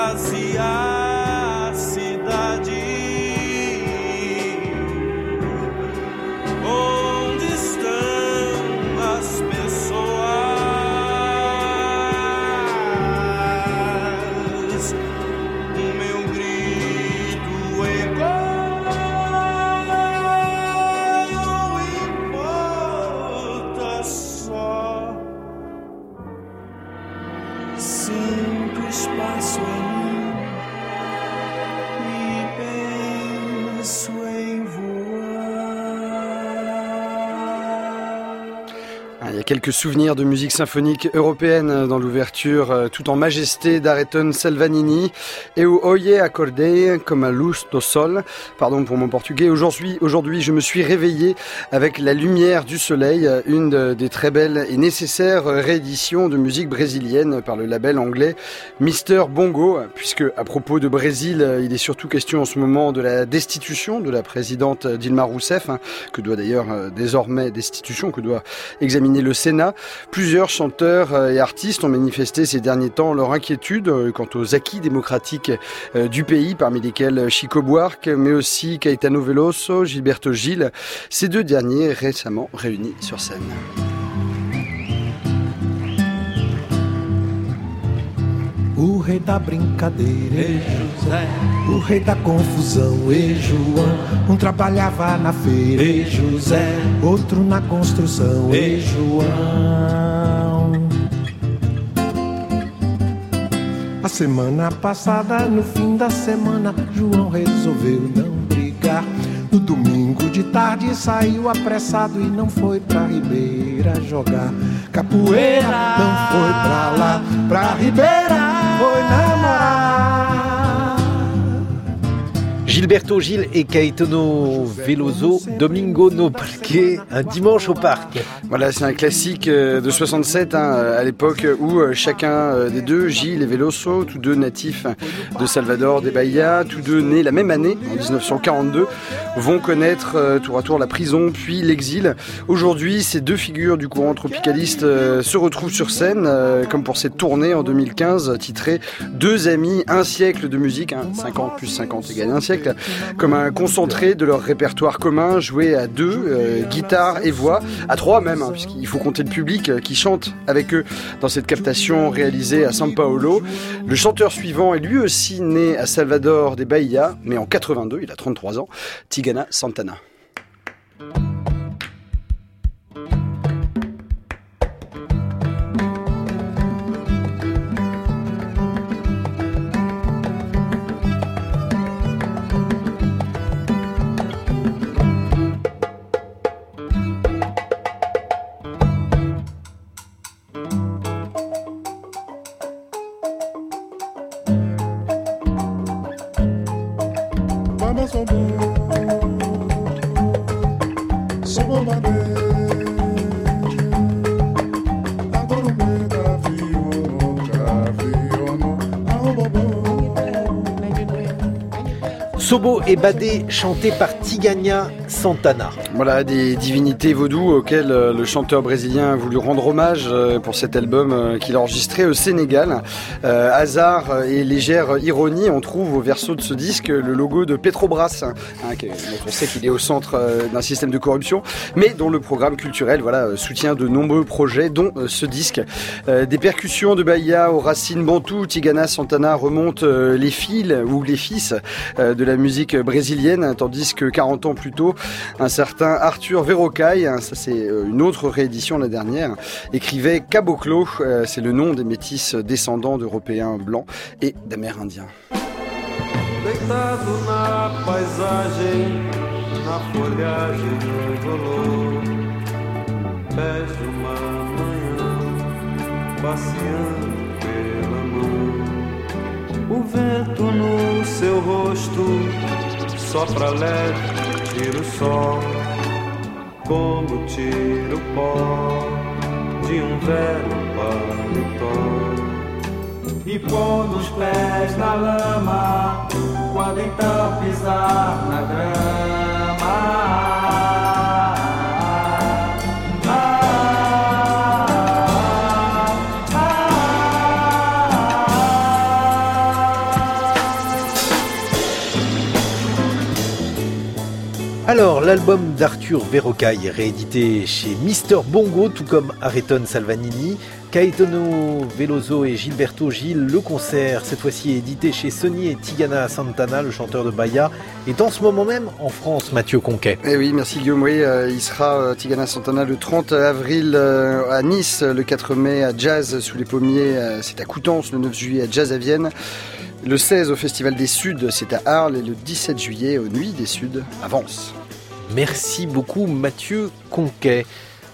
esvazia a cidade. Onde estão as pessoas? O meu grito ecoa, importa só. Sinto espaço em mim e penso em voar. Il y a quelques souvenirs de musique symphonique européenne dans l'ouverture, tout en majesté d'Areton Salvanini. Eu oie acordei comme a luz do sol. Pardon pour mon portugais. Aujourd'hui, je me suis réveillé avec La lumière du soleil, une des très belles et nécessaires rééditions de musique brésilienne par le label anglais Mr Bongo, puisque à propos de Brésil, il est surtout question en ce moment de la destitution de la présidente Dilma Rousseff, que doit d'ailleurs désormais destitution, que doit examiner le Sénat. Plusieurs chanteurs et artistes ont manifesté ces derniers temps leur inquiétude quant aux acquis démocratiques du pays, parmi lesquels Chico Buarque, mais aussi Caetano Veloso, Gilberto Gil, ces deux derniers récemment réunis sur scène. O rei da brincadeira, José. O rei da confusão, João. Trabalhava na feira, José. Outro na construção, João. A semana passada, no fim da semana, João resolveu não brigar. No domingo de tarde saiu apressado e não foi pra Ribeira jogar capoeira. Não foi pra lá, pra Ribeira, foi namorar. Gilberto Gil et Caetano Veloso, Domingo no Parque, un dimanche au parc. Voilà, c'est un classique de 67, à l'époque où chacun des deux, Gil et Veloso, tous deux natifs de Salvador de Bahia, tous deux nés la même année, en 1942, vont connaître tour à tour la prison puis l'exil. Aujourd'hui, ces deux figures du courant tropicaliste se retrouvent sur scène, comme pour cette tournée en 2015, titrée « Deux amis, un siècle de musique », 50 plus 50 égale un siècle, comme un concentré de leur répertoire commun, joué à deux, guitare et voix, à trois même, puisqu'il faut compter le public qui chante avec eux dans cette captation réalisée à São Paulo. Le chanteur suivant est lui aussi né à Salvador de Bahia, mais en 82, il a 33 ans, Tigana Santana. Sobo et Badé, chanté par Tigana Santana. Voilà, des divinités vaudou auxquelles le chanteur brésilien a voulu rendre hommage pour cet album qu'il a enregistré au Sénégal. Hasard et légère ironie, on trouve au verso de ce disque le logo de Petrobras, dont on sait qu'il est au centre d'un système de corruption, mais dont le programme culturel soutient de nombreux projets, dont ce disque. Des percussions de Bahia aux racines bantou, Tigana Santana remonte les fils ou les fils de la musique brésilienne, tandis que 40 ans plus tôt, un certain Arthur Verocai, ça c'est une autre réédition la dernière, écrivait Caboclo, c'est le nom des métis descendants d'Européens blancs et d'Amérindiens. Deitado na paisagem, na folhagem indolor, pés de uma manhã, passeando pela mão. O vento no seu rosto sopra leve, tira o sol, como tira o pó de velho paletó. E pondo os pés na lama, quando então pisar na grama. Alors, l'album d'Arthur Verrocaille, réédité chez Mister Bongo, tout comme Areton Salvanini, Caetano Veloso et Gilberto Gil. Le concert, cette fois-ci édité chez Sony et Tigana Santana, le chanteur de Bahia, est en ce moment même en France, Mathieu Conquet. Eh oui, merci Guillaume. Oui, il sera Tigana Santana le 30 avril à Nice, le 4 mai à Jazz sous les pommiers, c'est à Coutances, le 9 juillet à Jazz à Vienne. Le 16 au Festival des Suds, c'est à Arles, et le 17 juillet aux Nuits des Suds à Vence. Merci beaucoup Mathieu Conquet.